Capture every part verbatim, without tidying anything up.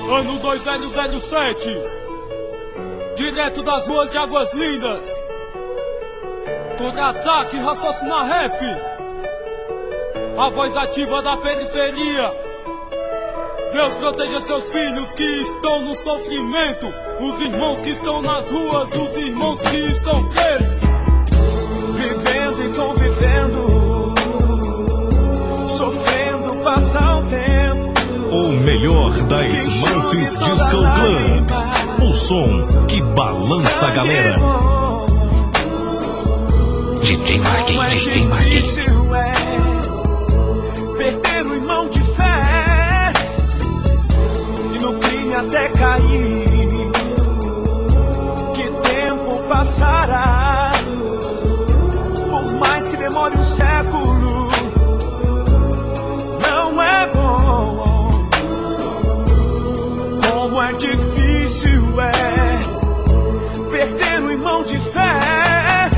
Ano dois zero zero sete, direto das ruas de Águas Lindas. Contra-ataque, raciocina rap, a voz ativa da periferia. Deus proteja seus filhos que estão no sofrimento, os irmãos que estão nas ruas, os irmãos que estão presos. Vivendo e convivendo, sofrendo, passa o tempo. O melhor da Smurfs Disco Club, o som que balança a galera. D J Marquinhos, D J Marquinhos. É perder o irmão de fé e no crime até cair. Que tempo passará, por mais que demore um século, não é bom. Como é difícil é perder o irmão de fé.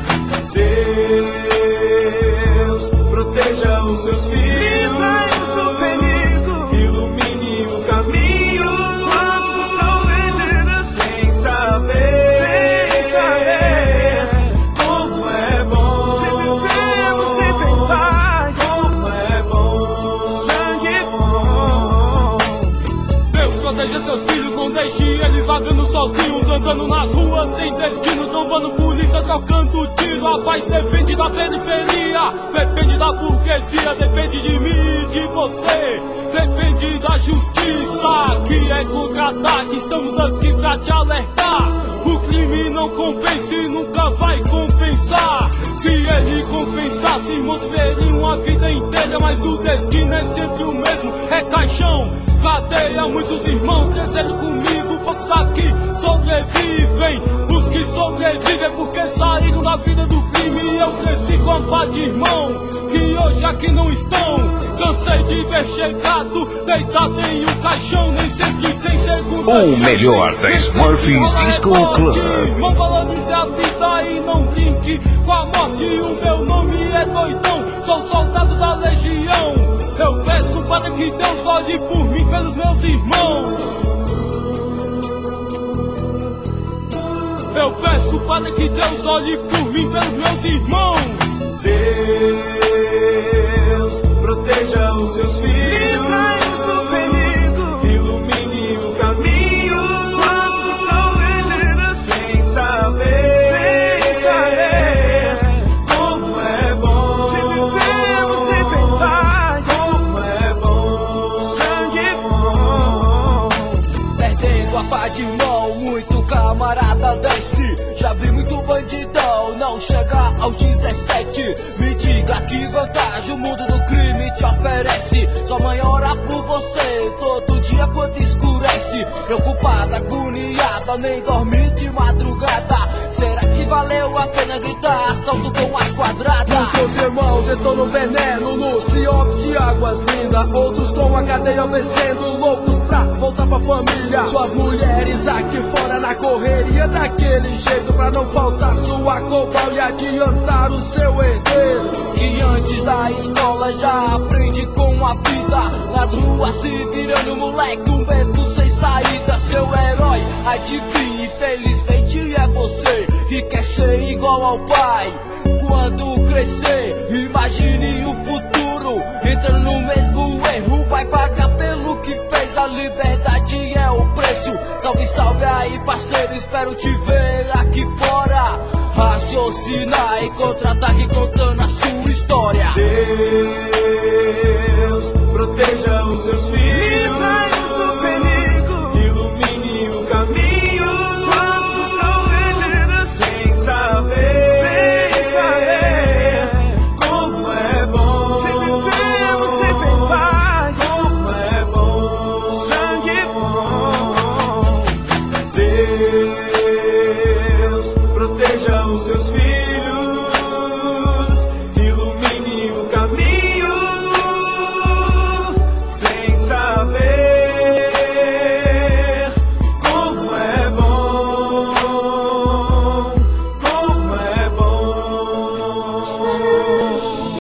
Deus proteja os seus filhos, livrai-os do perigo, ilumine o caminho. Quantos talvez sem saber, sem saber como é bom. Se vivemos sempre em paz, como é bom, sangue bom. Deus proteja seus filhos, não deixe eles vagando sozinhos, andando nas ruas sem destino, trombando polícia, trocando tiro. A paz depende da periferia, depende da burguesia, depende de mim e de você, depende da justiça, que é contra-ataque. Estamos aqui pra te alertar. O crime não compensa e nunca vai compensar. Se ele compensasse, irmãos veriam a vida inteira, mas o destino é sempre o mesmo, é caixão, cadeia. Muitos irmãos cresceram comigo, poucos aqui sobrevivem. Os que sobrevivem porque saíram da vida do crime. Eu cresci com a pá de irmão, que hoje aqui não estão. Cansei de ver chegado, deitado em um caixão. Nem sempre tem segunda O chance. melhor da Smurfs Disco Club. Irmão, valorize a vida e não brinque com a morte. O meu nome é Doidão, sou soldado da legião. Eu peço para que Deus olhe por mim, pelos meus irmãos. Eu peço para que Deus olhe por mim, pelos meus irmãos. Deus proteja os seus filhos, livrai-os do perigo, ilumine o caminho. Quantos talvez sem saber, sem saber como é bom. Se vivemos sempre em paz, como é bom, sangue bom. Perdendo a paz de mão, muito camarada desce. Já vi muito bandidão não chegar aos dezessete. Me diga que vantagem o mundo do crime te oferece. Sua mãe ora por você todo dia quando escurece. Preocupada, agoniada, nem dorme de madrugada. Será que valeu a pena gritar assalto com as quadradas? Muitos irmãos estão no veneno, no Ciops de Águas Lindas. Outros com a cadeia vencendo, loucos pra voltar pra família. Suas mulheres aqui fora na correria daquele jeito, pra não faltar sua cobal e adiantar o seu herdeiro. Que antes da escola já aprende com a vida, nas ruas se virando moleque, um beco sem saída. Seu herói, adivinha, infelizmente é você, que quer ser igual ao pai. Quando crescer, imagine o futuro, entrando no mesmo erro, vai pagar pelo que fez. A liberdade é o preço. Salve, salve aí, parceiro, espero te ver aqui fora. Raciocinar e contra-ataque contando a sua história. Deus proteja os seus filhos,